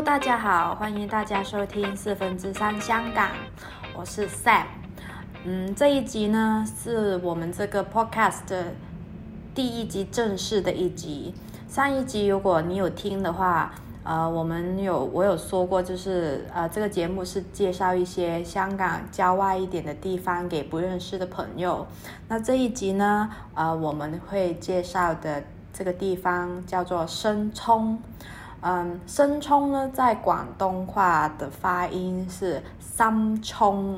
大家好，欢迎大家收听3/4香港，我是 Sam。这一集呢是我们这个 podcast 的第一集正式的一集。上一集如果你有听的话，我有说过，就是这个节目是介绍一些香港郊外一点的地方给不认识的朋友。那这一集呢，我们会介绍的这个地方叫做深涌。深涌呢，在广东话的发音是三涌。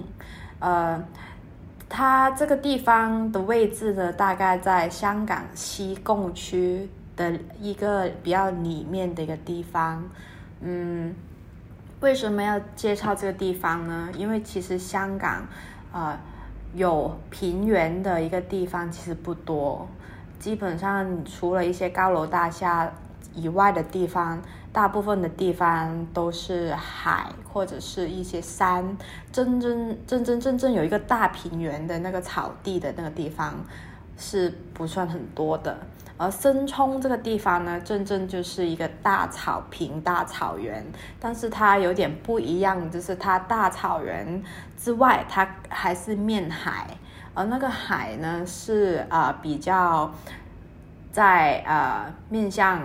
它这个地方的位置呢，大概在香港西贡区的一个比较里面的一个地方。为什么要介绍这个地方呢？因为其实香港有平原的一个地方其实不多，基本上除了一些高楼大厦以外的地方，大部分的地方都是海或者是一些山，真正有一个大平原的那个草地的那个地方是不算很多的。而深涌这个地方呢，真正就是一个大草坪、大草原，但是它有点不一样，就是它大草原之外，它还是面海，而那个海呢是比较在面向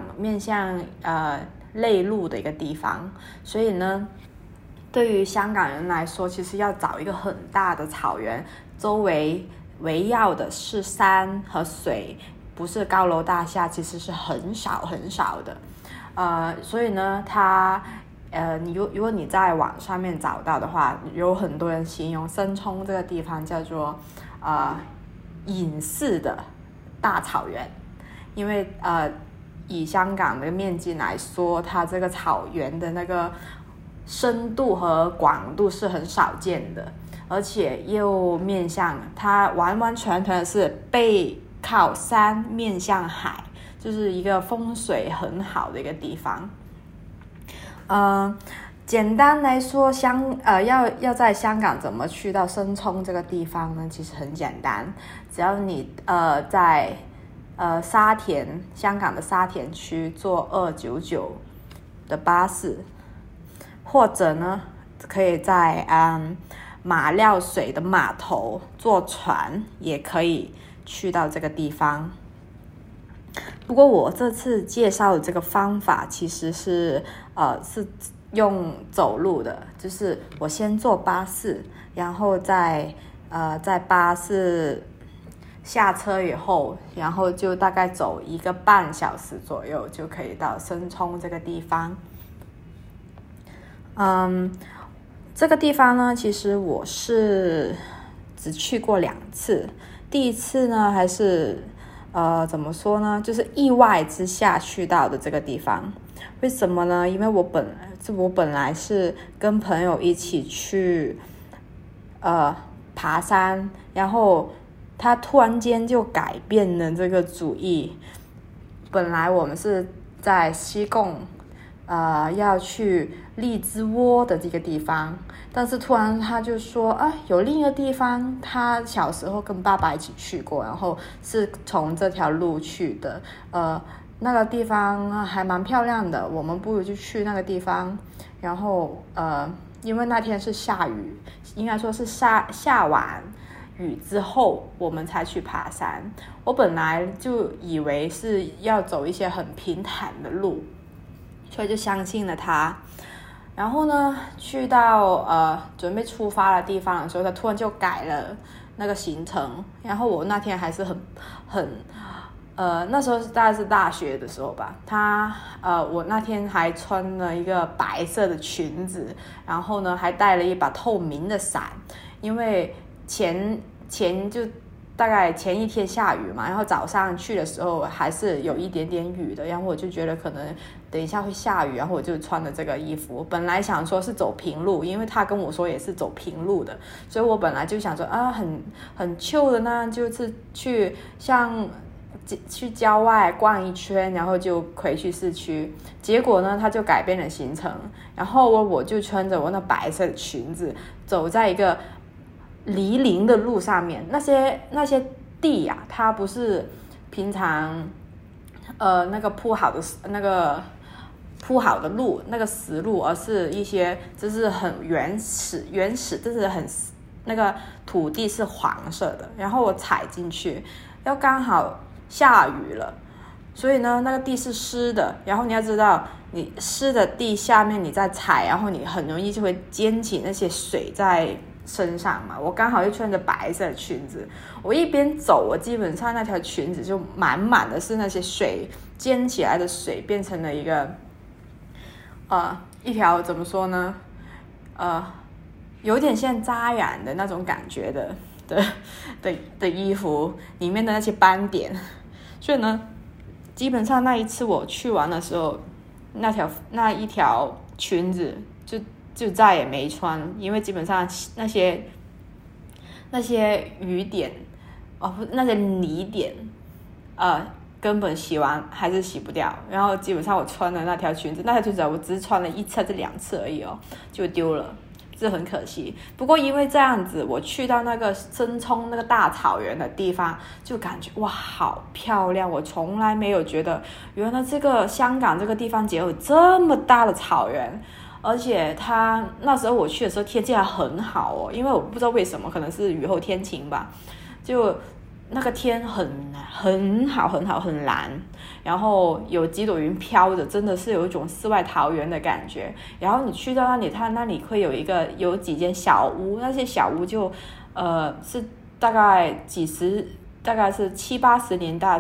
内陆的一个地方，所以呢，对于香港人来说，其实要找一个很大的草原，周围围绕的是山和水，不是高楼大厦，其实是很少的。所以呢，如果你在网上面找到的话，有很多人形容深涌这个地方叫做隐士的大草原，因为以香港的面积来说，它这个草原的那个深度和广度是很少见的，而且又面向它完全是背靠山面向海，就是一个风水很好的一个地方。简单来说，要在香港怎么去到深涌这个地方呢？其实很简单，只要你在沙田，香港的沙田区坐299的巴士，或者呢可以在马料水的码头坐船也可以去到这个地方。不过我这次介绍的这个方法其实是用走路的，就是我先坐巴士，然后在巴士下车以后，然后就大概走1个半小时左右就可以到深涌这个地方。这个地方呢，其实我是只去过2次。第一次呢，还是怎么说呢，就是意外之下去到的这个地方。为什么呢？因为我本来是跟朋友一起去爬山，然后他突然间就改变了这个主意。本来我们是在西贡要去荔枝窝的这个地方，但是突然他就说有另一个地方，他小时候跟爸爸一起去过，然后是从这条路去的，那个地方还蛮漂亮的，我们不如就去那个地方。然后因为那天是下雨，应该说是下完雨之后我们才去爬山。我本来就以为是要走一些很平坦的路，所以就相信了他。然后呢，去到准备出发的地方的时候，他突然就改了那个行程。然后我那天还是那时候大概是大学的时候吧，我那天还穿了一个白色的裙子，然后呢还带了一把透明的伞，因为就大概前一天下雨嘛，然后早上去的时候还是有一点点雨的，然后我就觉得可能等一下会下雨，然后我就穿了这个衣服。本来想说是走平路，因为他跟我说也是走平路的，所以我本来就想说很chill的呢，就是去郊外逛一圈，然后就回去市区。结果呢，他就改变了行程，然后我就穿着我那白色的裙子，走在一个离林的路上面。那些地啊，它不是平常那个铺好的那个铺好的路，那个石路，而是一些就是很原始，就是很那个土地是黄色的，然后我踩进去，要刚好下雨了，所以呢那个地是湿的，然后你要知道你湿的地下面你再踩，然后你很容易就会溅起那些水在身上嘛。我刚好又穿着白色的裙子，我一边走，我基本上那条裙子就满满的是那些水，溅起来的水变成了一条怎么说呢，有点像扎染的那种感觉的衣服里面的那些斑点。所以呢基本上那一次我去玩的时候，那一条裙子就再也没穿，因为基本上那些雨点那些泥点根本洗完还是洗不掉，然后基本上我穿的那条裙子我只是穿了1次还是2次而已就丢了，这很可惜。不过因为这样子，我去到那个深冲那个大草原的地方，就感觉哇好漂亮，我从来没有觉得原来这个香港这个地方有这么大的草原。而且那时候我去的时候天气还很好因为我不知道为什么，可能是雨后天晴吧，就那个天很好很蓝，然后有几朵云飘着，真的是有一种世外桃源的感觉。然后你去到那里，它那里会有几间小屋，那些小屋是大概是七八十年代，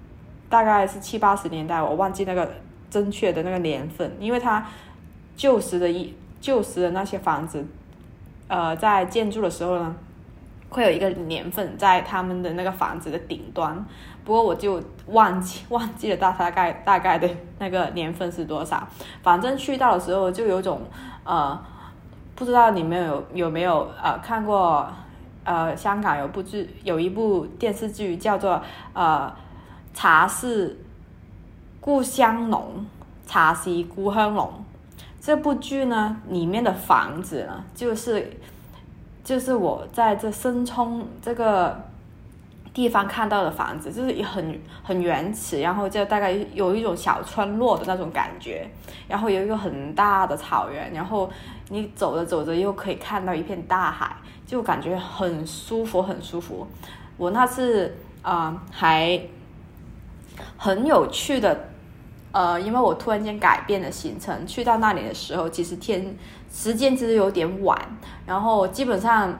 我忘记那个正确的那个年份，因为它旧时的那些房子在建筑的时候呢会有一个年份在他们的那个房子的顶端，不过我就忘记了大概的那个年份是多少。反正去到的时候就有种不知道你们有没有看过香港有一部电视剧叫做茶是故乡浓，茶是故乡浓。这部剧呢里面的房子呢就是我在这深冲这个地方看到的房子，就是很原始，然后就大概有一种小村落的那种感觉，然后有一个很大的草原，然后你走着走着又可以看到一片大海，就感觉很舒服。我那次还很有趣的因为我突然间改变了行程，去到那里的时候其实时间其实有点晚，然后基本上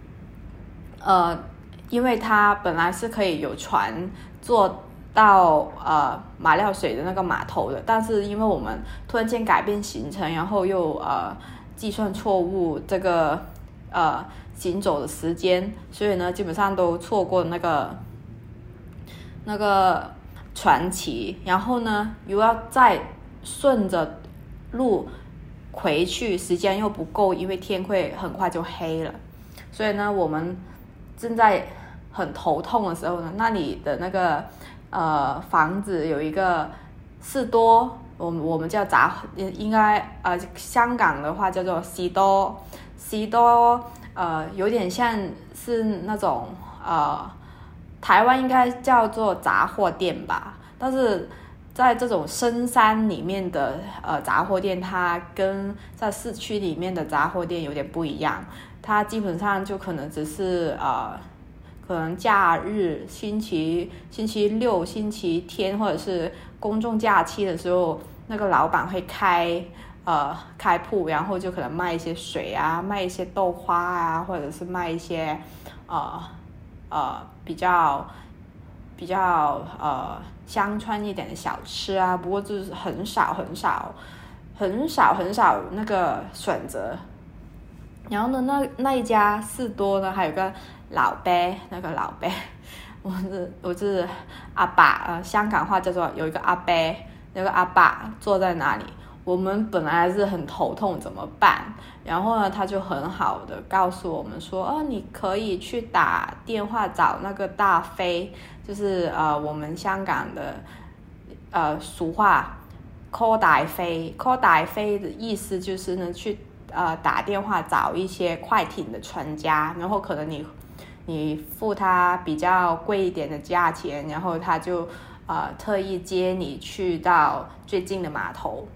因为它本来是可以有船坐到马料水的那个码头的，但是因为我们突然间改变行程，然后又计算错误这个行走的时间，所以呢基本上都错过那个传奇，然后呢又要再顺着路回去，时间又不够，因为天会很快就黑了。所以呢我们正在很头痛的时候呢，那里的那个房子有一个士多，我们叫应该香港的话叫做士多，有点像是那种台湾应该叫做杂货店吧，但是在这种深山里面的杂货店，它跟在市区里面的杂货店有点不一样。它基本上就可能只是可能假日星期六、星期天或者是公众假期的时候，那个老板会开铺，然后就可能卖一些水啊，卖一些豆花啊，或者是卖一些比较乡村一点的小吃啊，不过就是很少那个选择。然后呢那一家士多呢还有个老伯，那个老伯我是阿爸，香港话叫做有一个阿伯，那个阿爸坐在那里，我们本来是很头痛怎么办，然后呢他就很好的告诉我们说你可以去打电话找那个大飞，就是我们香港的俗话 call 大飞的意思就是呢去打电话找一些快艇的船家，然后可能你付他比较贵一点的价钱，然后他就特意接你去到最近的码头。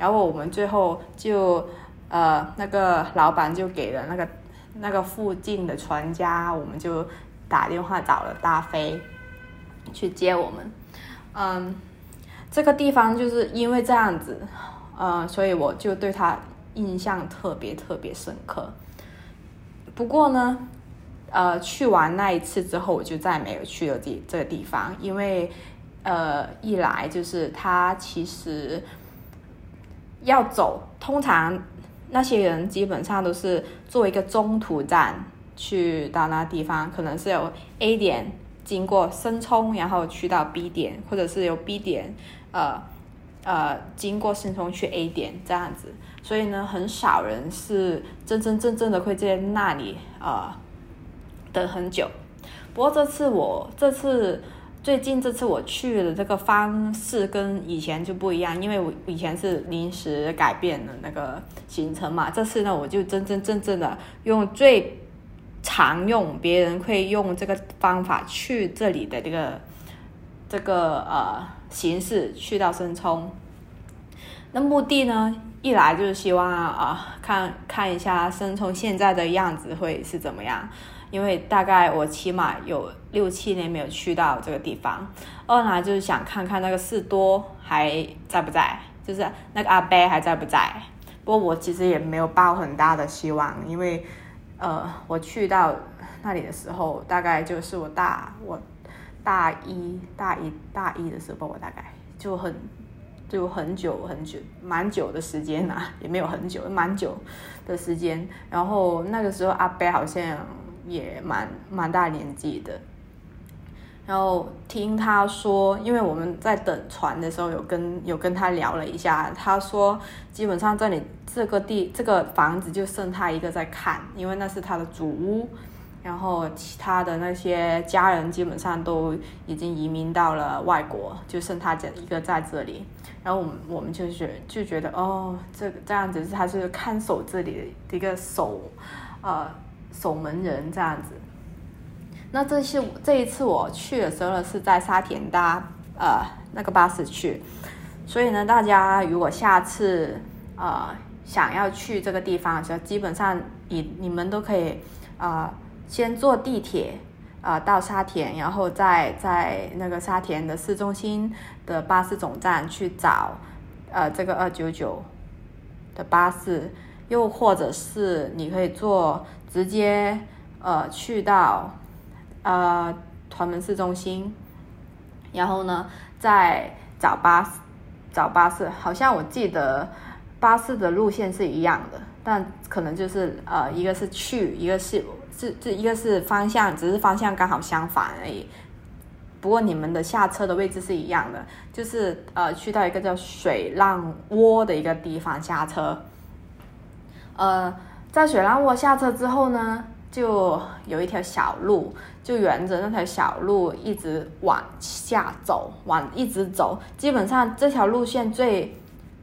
然后我们最后就那个老板就给了那个附近的船家，我们就打电话找了大飞去接我们。这个地方就是因为这样子，所以我就对他印象特别特别深刻。不过呢，去完那一次之后，我就再没有去了这个地方，因为一来就是他其实要走，通常那些人基本上都是做一个中途站去到那地方，可能是由 A 点经过深冲，然后去到 B 点，或者是由 B 点经过深冲去 A 点这样子。所以呢，很少人是真正的会在那里等很久。不过最近这次我去的这个方式跟以前就不一样，因为我以前是临时改变了那个行程嘛，这次呢我就真正的用最常用别人会用这个方法去这里的这个形式去到深冲。那目的呢，一来就是希望看一下深冲现在的样子会是怎么样，因为大概我起码有6-7年没有去到这个地方。二来就是想看看那个士多还在不在，就是那个阿伯还在不在。不过我其实也没有抱很大的希望，因为我去到那里的时候，大概就是我大一的时候，我大概就很久，蛮久的时间也没有很久，蛮久的时间。然后那个时候阿伯好像也蛮大年纪的。然后听他说，因为我们在等船的时候有跟他聊了一下，他说基本上这里这个房子就剩他一个在看，因为那是他的主屋，然后其他的那些家人基本上都已经移民到了外国，就剩他一个在这里。然后我们就觉得这样子他是看守这里的一个守门人这样子。那这一次我去的时候呢，是在沙田搭那个巴士去，所以呢，大家如果下次想要去这个地方的时候，基本上你们都可以先坐地铁到沙田，然后再在那个沙田的市中心的巴士总站去找这个299的巴士，又或者是你可以直接去到屯门市中心，然后呢再找巴士。好像我记得巴士的路线是一样的，但可能就是一个是去，一个是方向，只是方向刚好相反而已。不过你们的下车的位置是一样的，就是去到一个叫水浪窝的一个地方下车。在水浪窝下车之后呢，就有一条小路，就沿着那条小路一直往下走，一直走。基本上这条路线最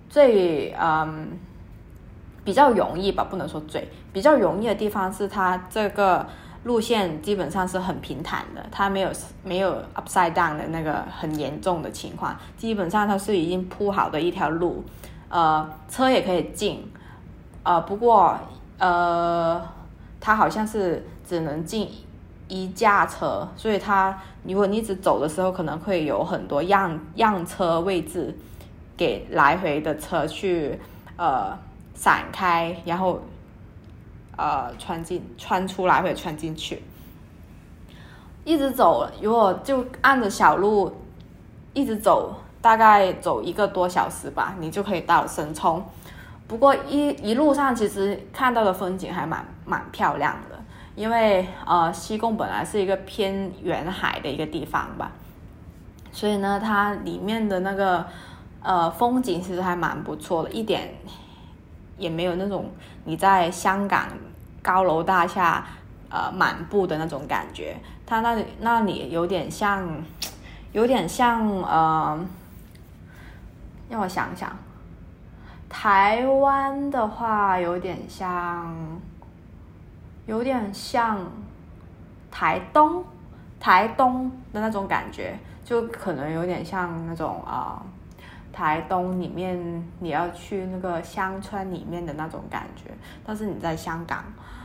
比较容易吧，不能说比较容易的地方是它这个路线基本上是很平坦的，它没有 upside down 的那个很严重的情况，基本上它是已经铺好的一条路，车也可以进，不过它好像是只能进一架车，所以如果你一直走的时候，可能会有很多样车位置给来回的车去闪开，然后穿出来或者穿进去。一直走，如果就按着小路一直走，大概走1个多小时吧，你就可以到深冲。不过一路上其实看到的风景还蛮漂亮的，因为西贡本来是一个偏远海的一个地方吧，所以呢它里面的那个风景其实还蛮不错的，一点也没有那种你在香港高楼大厦满布的那种感觉。它那里有点像让我想想，台湾的话有点像台东的那种感觉，就可能有点像那种台东里面你要去那个乡村里面的那种感觉，但是你在香港，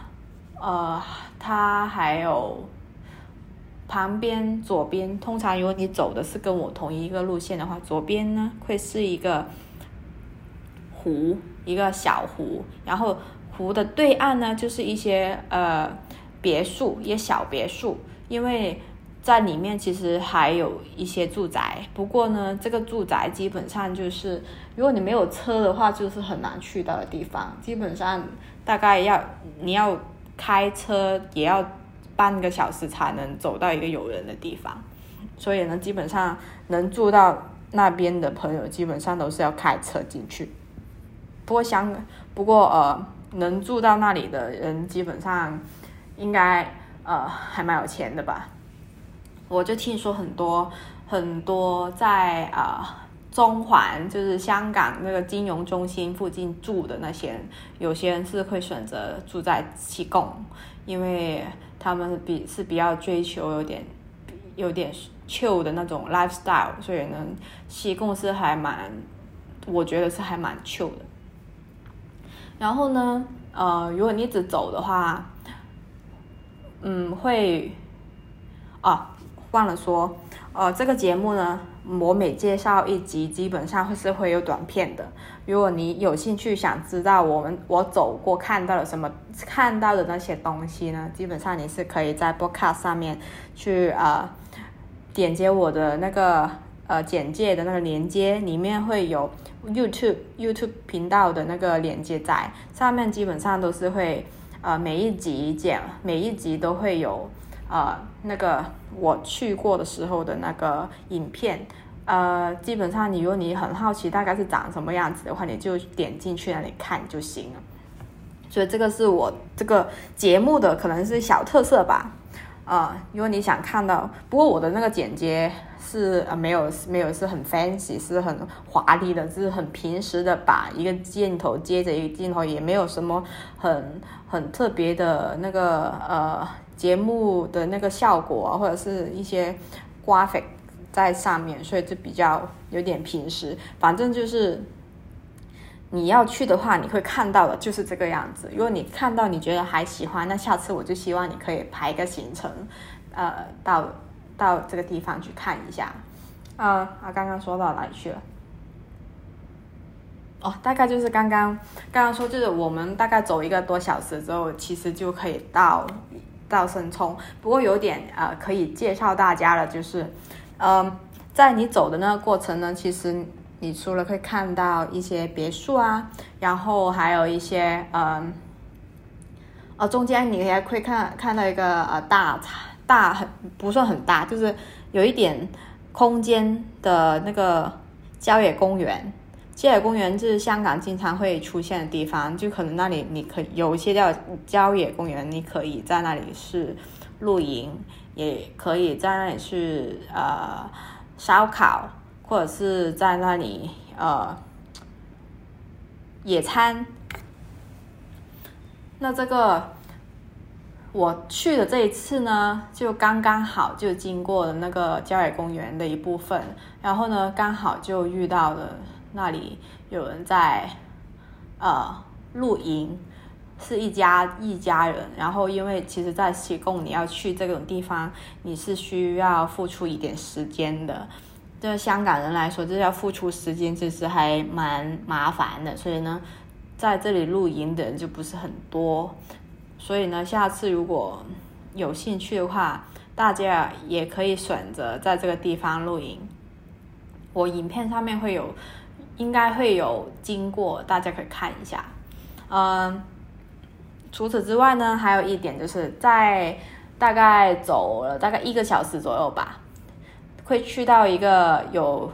它还有旁边左边，通常如果你走的是跟我同一个路线的话，左边呢会是一个湖，一个小湖，然后湖的对岸呢就是一些别墅，一些小别墅，因为在里面其实还有一些住宅，不过呢这个住宅基本上就是如果你没有车的话就是很难去到的地方，基本上大概你要开车也要半个小时才能走到一个有人的地方，所以呢基本上能住到那边的朋友基本上都是要开车进去。不过能住到那里的人基本上应该还蛮有钱的吧。我就听说很多在中环，就是香港那个金融中心附近住的那些人，有些人是会选择住在西贡，因为他们是比较追求有点 chill 的那种 lifestyle， 所以呢西贡是我觉得是还蛮 chill 的。然后呢如果你一直走的话，忘了说这个节目呢我每介绍一集基本上会有短片的，如果你有兴趣想知道我走过看到的那些东西呢，基本上你是可以在 podcast 上面去点击我的那个简介的那个连接，里面会有 YouTube 频道的那个连接，在上面基本上都是会每一集都会有那个我去过的时候的那个影片，基本上如果你很好奇大概是长什么样子的话，你就点进去那里看就行了。所以这个是我这个节目的可能是小特色吧。如果你想看到，不过我的那个剪接是没有是很 fancy 是很华丽的，是很平时的，把一个镜头接着一个镜头，也没有什么很特别的那个节目的那个效果或者是一些 graphic 在上面，所以就比较有点平时，反正就是你要去的话你会看到的就是这个样子。如果你看到你觉得还喜欢，那下次我就希望你可以排一个行程到这个地方去看一下。刚刚说到哪里去了？大概就是刚刚说，就是我们大概走1个多小时之后其实就可以到深冲。不过有点可以介绍大家的就是在你走的那个过程呢，其实你除了可以看到一些别墅然后还有一些中间你也会看到一个大不算很大，就是有一点空间的那个郊野公园。郊野公园就是香港经常会出现的地方，就可能那里你可以有一些郊野公园，你可以在那里是露营，也可以在那里是烧烤，或者是在那里野餐。那这个我去的这一次呢，就刚刚好就经过了那个郊野公园的一部分，然后呢刚好就遇到了那里有人在露营，是一家人。然后因为其实在西贡你要去这种地方你是需要付出一点时间的，对香港人来说这要付出时间其实还蛮麻烦的，所以呢在这里露营的人就不是很多。所以呢下次如果有兴趣的话，大家也可以选择在这个地方露营。我影片上面应该会有经过，大家可以看一下。除此之外呢，还有一点就是在大概走了大概1个小时左右吧，会去到一个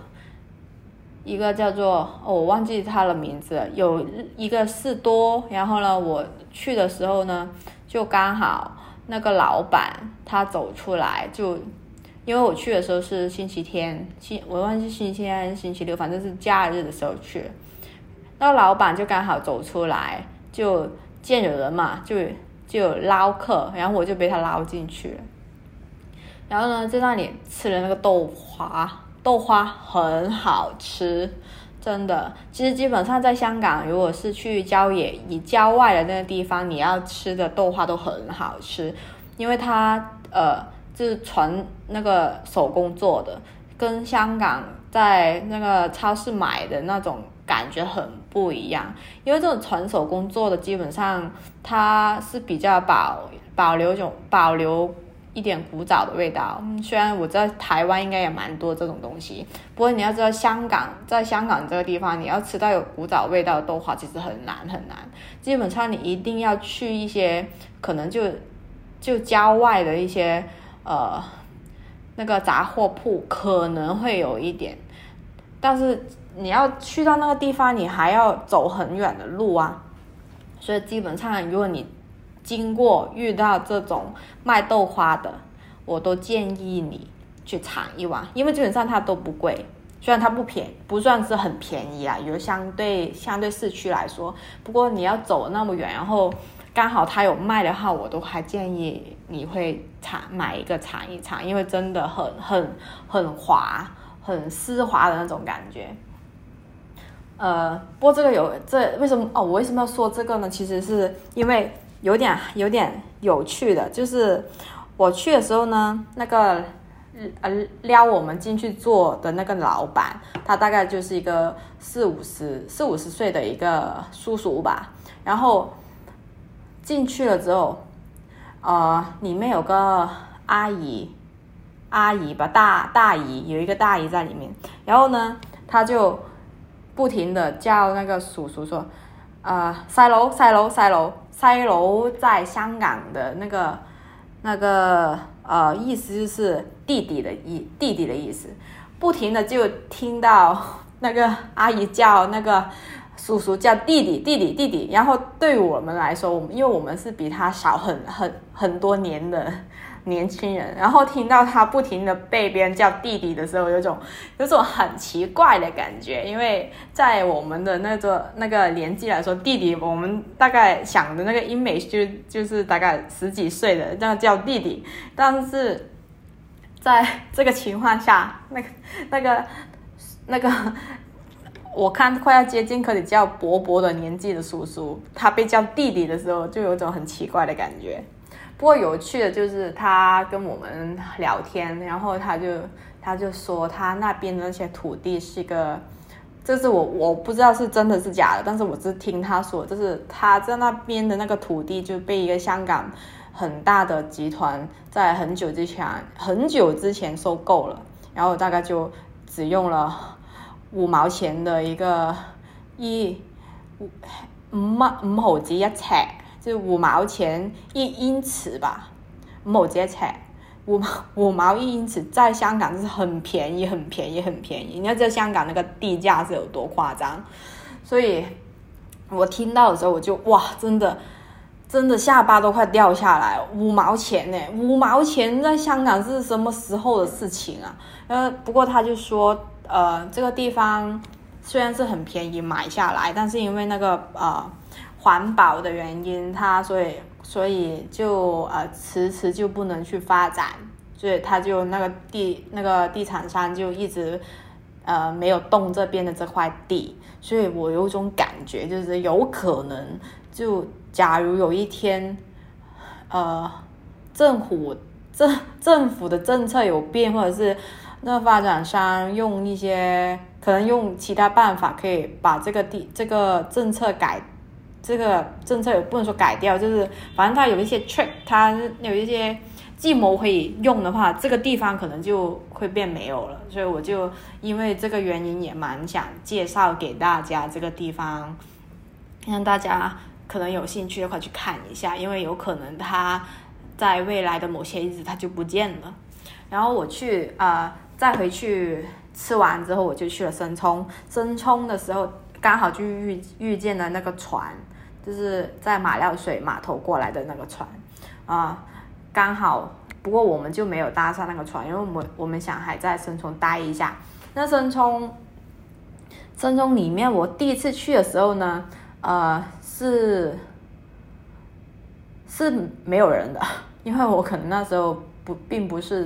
叫做我忘记它的名字了，有一个士多。然后呢我去的时候呢就刚好那个老板他走出来，就因为我去的时候是星期天，我忘记星期天还是星期六，反正是假日的时候去了。那个老板就刚好走出来，就见有人嘛，就有捞客，然后我就被他捞进去了。然后呢在那里吃了那个豆花， 豆花很好吃，真的。其实基本上在香港，如果是去郊野以郊外的那个地方，你要吃的豆花都很好吃，因为它就是纯那个手工做的，跟香港在那个超市买的那种感觉很不一样。因为这种纯手工做的，基本上它是比较保留一点古早的味道。虽然我在台湾应该也蛮多这种东西，不过你要知道在香港这个地方，你要吃到有古早味道的豆花其实很难很难。基本上你一定要去一些可能就郊外的一些那个杂货铺可能会有一点，但是你要去到那个地方，你还要走很远的路啊。所以基本上如果你遇到这种卖豆花的，我都建议你去尝一碗，因为基本上它都不贵，虽然它不算是很便宜啦，有相对市区来说，不过你要走那么远，然后刚好它有卖的话，我都还建议你会买一个尝一尝，因为真的很滑，很丝滑的那种感觉。不过为什么我为什么要说这个呢？其实是因为有点有趣的，就是我去的时候呢，那个撩我们进去做的那个老板，他大概就是一个四五十岁的一个叔叔吧。然后进去了之后，里面有个阿姨吧，大姨，有一个大姨在里面。然后呢，他就不停的叫那个叔叔说，細佬在香港的那个意思就是弟弟的意思，不停的就听到那个阿姨叫那个叔叔叫弟弟，然后对我们来说，因为我们是比他小很多年的年轻人，然后听到他不停的被别人叫弟弟的时候，有种很奇怪的感觉。因为在我们的那个年纪来说，弟弟我们大概想的那个 image 就是大概10几岁的这样叫弟弟，但是在这个情况下，那个我看快要接近可以叫伯伯的年纪的叔叔，他被叫弟弟的时候，就有种很奇怪的感觉。不过有趣的就是他跟我们聊天，然后他就说他那边的那些土地是一个，这是我不知道是真的是假的，但是我是听他说，就是他在那边的那个土地就被一个香港很大的集团在很久之前收购了，然后大概就只用了5毛錢的一個五毫子一尺，就5毛錢一英尺吧，5毫子一尺，5毛1英尺，在香港是很便宜。你要知道香港那个地价是有多夸张，所以我听到的时候我就哇，真的下巴都快掉下来，5毛錢耶，5毛錢在香港是什麼時候的事情啊？不過他就說這個地方雖然是很便宜買下來，但是因為那個環保的原因，它所以就遲遲就不能去發展，所以他就那個地產商就一直沒有動這邊的這塊地，所以我有種感覺就是有可能就假如有一天政府的政策有变，或者是那个发展商可能用其他办法可以把这个政策这个政策也不能说改掉，就是反正它有一些 trick， 它有一些计谋可以用的话，这个地方可能就会变没有了。所以我就因为这个原因也蛮想介绍给大家这个地方，让大家可能有兴趣的话去看一下，因为有可能它在未来的某些日子它就不见了。然后我去再回去吃完之后，我就去了深冲的时候刚好就遇见了那个船，就是在马料水码头过来的那个船刚好，不过我们就没有搭上那个船，因为我们想还在深冲待一下。那深冲里面我第一次去的时候呢是没有人的，因为我可能那时候并不是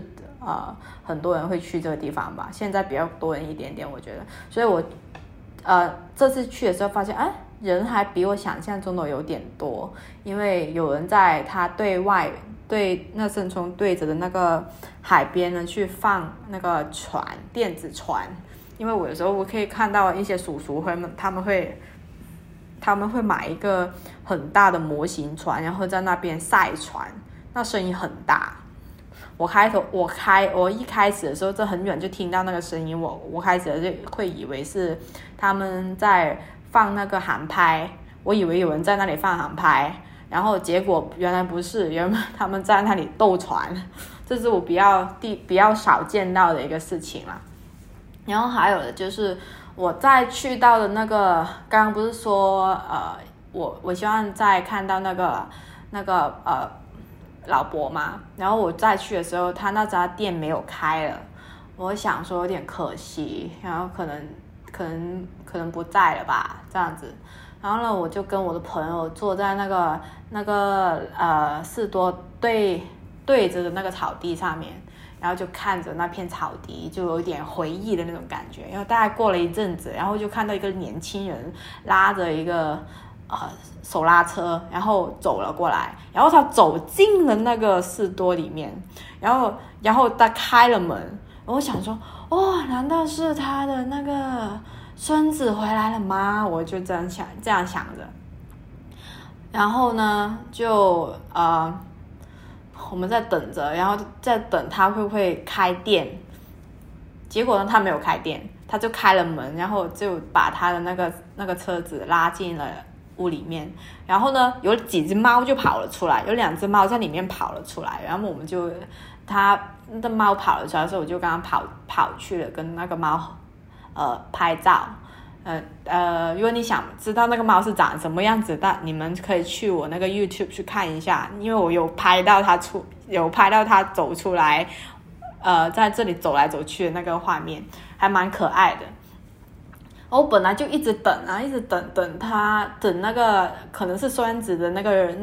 很多人会去这个地方吧，现在比较多人一点点我觉得，所以我这次去的时候发现人还比我想象中的有点多，因为有人在他对那圣冲对着的那个海边呢去放那个电子船，因为我有时候我可以看到一些叔叔他们会买一个很大的模型船，然后在那边晒船，那声音很大。我一开始的时候，这很远就听到那个声音，我开始就会以为是他们在放那个航拍，我以为有人在那里放航拍，然后结果原来不是，原来他们在那里斗船，这是我比较少见到的一个事情啦。然后还有的就是我再去到的那个，刚刚不是说我希望再看到那个老伯嘛，然后我再去的时候他那家店没有开了，我想说有点可惜，然后可能不在了吧这样子。然后呢我就跟我的朋友坐在那个士多对着的那个草地上面，然后就看着那片草地，就有点回忆的那种感觉。然后大概过了一阵子，然后就看到一个年轻人拉着一个手拉车，然后走了过来，然后他走进了那个士多里面，然后他开了门，我想说难道是他的那个孙子回来了吗？我就这样想着。然后呢就我们在等着，然后在等他会不会开店。结果呢他没有开店，他就开了门，然后就把他的那个车子拉进了屋里面。然后呢有几只猫就跑了出来，有2只猫在里面跑了出来，然后我们就他的猫跑了出来的时候，我就刚刚跑去了跟那个猫拍照。如果你想知道那个猫是长什么样子的，你们可以去我那个 YouTube 去看一下，因为我有拍到它走出来，在这里走来走去的那个画面，还蛮可爱的。我本来就一直等他，等那个可能是孙子的那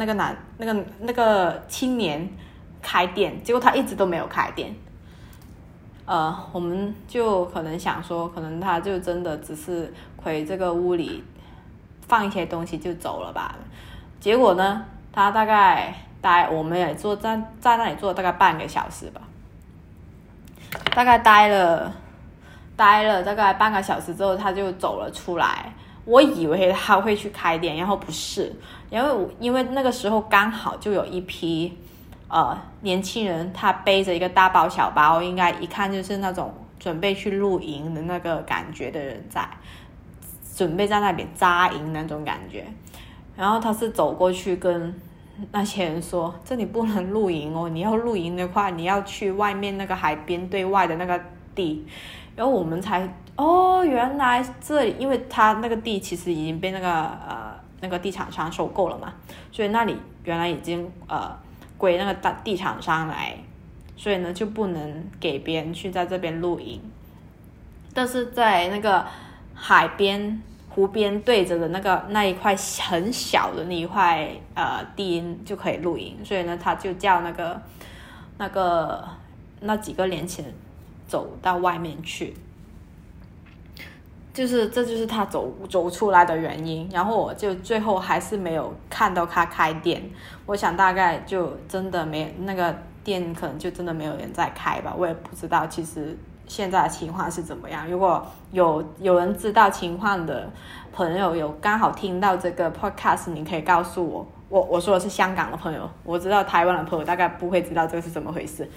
个青年开店，结果他一直都没有开店。我们就可能想说，可能他就真的只是回这个屋里放一些东西就走了吧。结果呢，他大概我们也在那里坐大概半个小时吧，大概待了大概半个小时之后，他就走了出来。我以为他会去开店，然后不是，因为那个时候刚好就有一批年轻人，他背着一个大包小包，应该一看就是那种准备去露营的那个感觉的人，准备在那边扎营那种感觉。然后他是走过去跟那些人说，这里不能露营哦，你要露营的话你要去外面那个海边对外的那个地。然后我们才原来这里，因为他那个地其实已经被那个地产商收购了嘛，所以那里原来已经归那个地产商来，所以呢就不能给别人去在这边露营。但是在那个海边湖边对着的那一块很小的那一块地就可以露营，所以呢他就叫那几个年轻人走到外面去，这就是他走出来的原因。然后我就最后还是没有看到他开店，我想大概就真的没那个店可能就真的没有人在开吧，我也不知道其实现在的情况是怎么样。如果有人知道情况的朋友，有刚好听到这个 podcast， 你可以告诉我说的是香港的朋友，我知道台湾的朋友大概不会知道这个是怎么回事。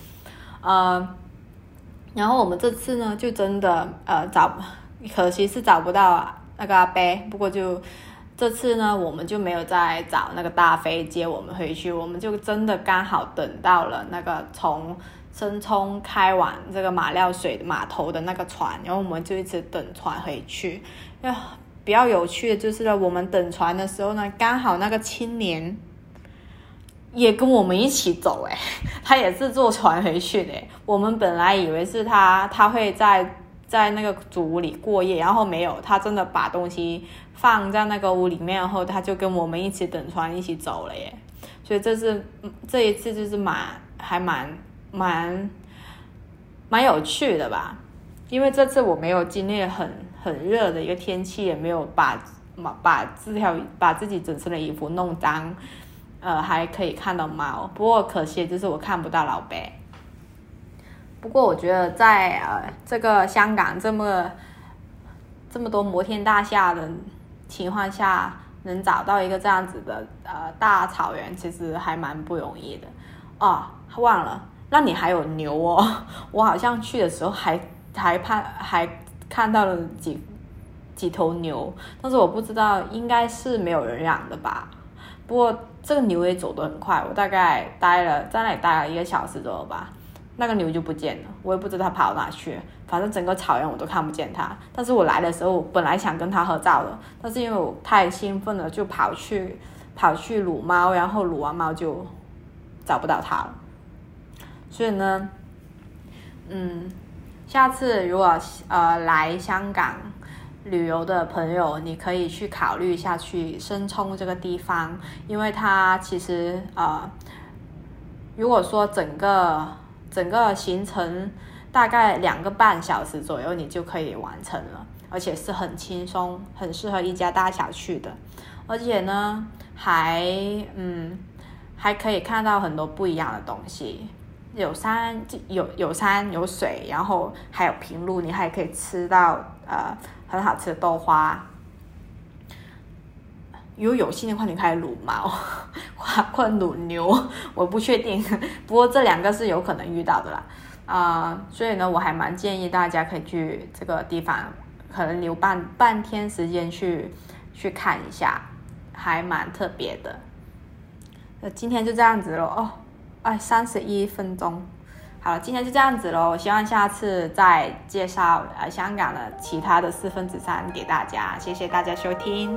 然后我们这次呢就真的可惜是找不到那个阿伯，不过就这次呢我们就没有再找那个大飞接我们回去，我们就真的刚好等到了那个从深冲开往这个马料水码头的那个船，然后我们就一直等船回去。比较有趣的就是我们等船的时候呢，刚好那个青年也跟我们一起走他也是坐船回去的我们本来以为是他会在那个主屋里过夜，然后没有，他真的把东西放在那个屋里面，然后他就跟我们一起等船一起走了所以这一次就是还蛮蛮有趣的吧。因为这次我没有经历很热的一个天气，也没有把自己整身的衣服弄脏，还可以看到猫。不过可惜就是我看不到老伯。不过我觉得在这个香港这么多摩天大厦的情况下，能找到一个这样子的大草原，其实还蛮不容易的。哦，忘了，那你还有牛哦，我好像去的时候还看到了几头牛，但是我不知道，应该是没有人养的吧。不过这个牛也走得很快，我大概在那里待了1个小时左右吧，那个牛就不见了，我也不知道它跑到哪去了。反正整个草原我都看不见它。但是我来的时候，我本来想跟它合照的，但是因为我太兴奋了，就跑去撸猫，然后撸完猫就找不到它了。所以呢，下次如果来香港旅游的朋友，你可以去考虑一下去深冲这个地方，因为它其实如果说整个行程大概2个半小时左右，你就可以完成了，而且是很轻松，很适合一家大小去的，而且呢还可以看到很多不一样的东西。有山有水，然后还有平路，你还可以吃到很好吃的豆花。如果有幸的话，你可以撸猫或者撸牛，我不确定，不过这2个是有可能遇到的啦。所以呢，我还蛮建议大家可以去这个地方，可能留半天时间去看一下，还蛮特别的。今天就这样子咯31分钟。好了，今天就这样子咯，希望下次再介绍香港的其他的3/4给大家。谢谢大家收听。